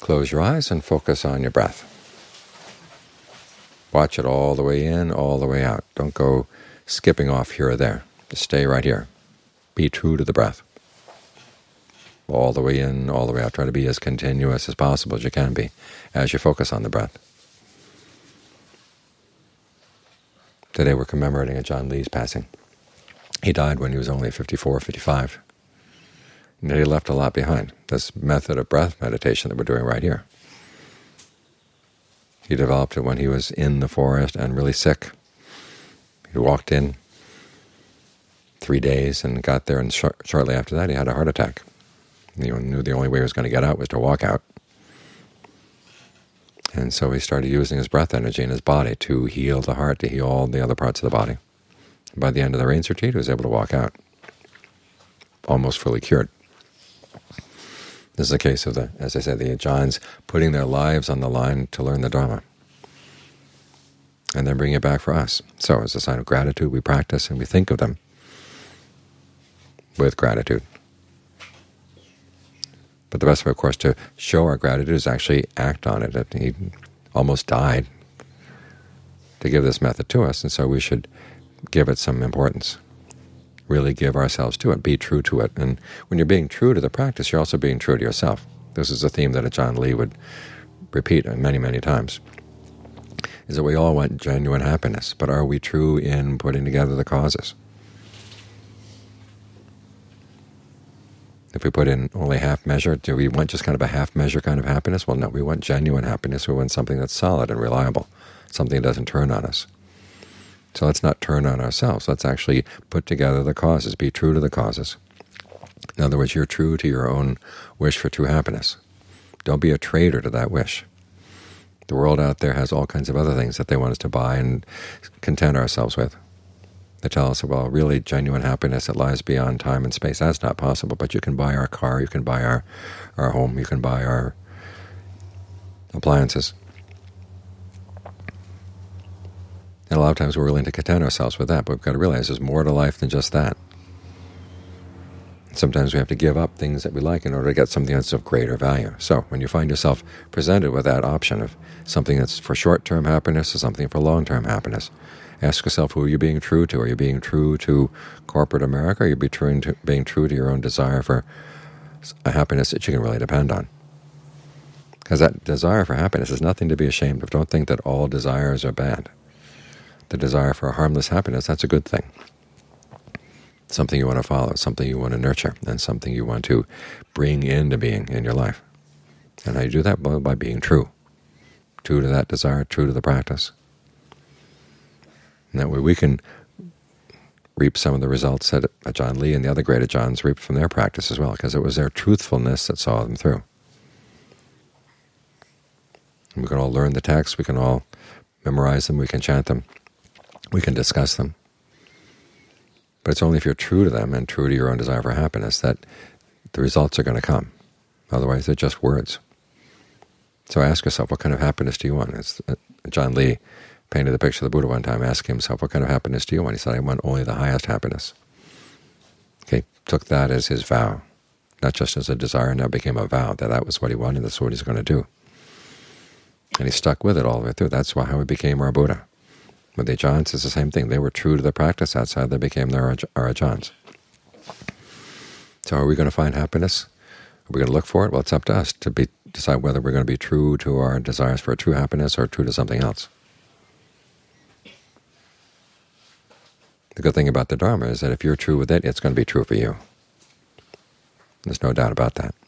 Close your eyes and focus on your breath. Watch it all the way in, all the way out. Don't go skipping off here or there. Just stay right here. Be true to the breath. All the way in, all the way out. Try to be as continuous as possible as you can be as you focus on the breath. Today we're commemorating Ajaan Lee's passing. He died when he was only 54, 55. And he left a lot behind, this method of breath meditation that we're doing right here. He developed it when he was in the forest and really sick. He walked in 3 days and got there, and shortly after that he had a heart attack. He knew the only way he was going to get out was to walk out. And so he started using his breath energy in his body to heal the heart, to heal all the other parts of the body. By the end of the rains retreat, he was able to walk out, almost fully cured. This is a case of, as I said, the Ajaans putting their lives on the line to learn the Dharma, and then bring it back for us. So as a sign of gratitude, we practice and we think of them with gratitude. But the best way, of course, to show our gratitude is actually act on it. He almost died to give this method to us, and so we should give it some importance. Really give ourselves to it, be true to it. And when you're being true to the practice, you're also being true to yourself. This is a theme that Ajaan Lee would repeat many, many times, is that we all want genuine happiness, but are we true in putting together the causes? If we put in only half measure, do we want just kind of a half measure kind of happiness? Well, no, we want genuine happiness. We want something that's solid and reliable, something that doesn't turn on us. So let's not turn on ourselves. Let's actually put together the causes, be true to the causes. In other words, you're true to your own wish for true happiness. Don't be a traitor to that wish. The world out there has all kinds of other things that they want us to buy and content ourselves with. They tell us, well, really genuine happiness, it lies beyond time and space. That's not possible, but you can buy our car, you can buy our home, you can buy our appliances. And a lot of times we're willing to content ourselves with that, but we've got to realize there's more to life than just that. Sometimes we have to give up things that we like in order to get something that's of greater value. So when you find yourself presented with that option of something that's for short-term happiness or something for long-term happiness, ask yourself, who are you being true to? Are you being true to corporate America? Or are you being true to your own desire for a happiness that you can really depend on? Because that desire for happiness is nothing to be ashamed of. Don't think that all desires are bad. The desire for a harmless happiness, that's a good thing. Something you want to follow, something you want to nurture, and something you want to bring into being in your life. And how you do that? Well, by being true. True to that desire, true to the practice. And that way we can reap some of the results that Ajaan Lee and the other great Ajaans reaped from their practice as well, because it was their truthfulness that saw them through. And we can all learn the texts, we can all memorize them, we can chant them, we can discuss them. But it's only if you're true to them and true to your own desire for happiness that the results are going to come. Otherwise, they're just words. So ask yourself, what kind of happiness do you want? Ajaan Lee painted the picture of the Buddha one time, asking himself, what kind of happiness do you want? He said, I want only the highest happiness. He took that as his vow, not just as a desire, now became a vow that that was what he wanted, that's what he's going to do. And he stuck with it all the way through. That's how he became our Buddha. With the Ajaans, it's the same thing. They were true to the practice. That's how they became our Ajaans. So are we going to find happiness? Are we going to look for it? Well, it's up to us to decide whether we're going to be true to our desires for a true happiness or true to something else. The good thing about the Dharma is that if you're true with it, it's going to be true for you. There's no doubt about that.